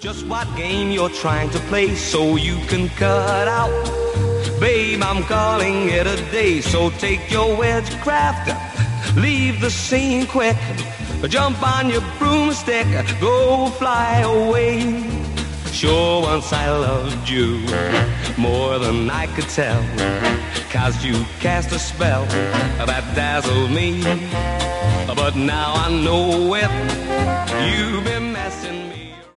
just what game you're trying to play so you can cut out. Babe, I'm calling it a day, so take your wedgecraft, leave the scene quick, jump on your broomstick, go fly away. Sure, once I loved you more than I could tell, 'cause you cast a spell that dazzled me. But now I know it, you've been messing me.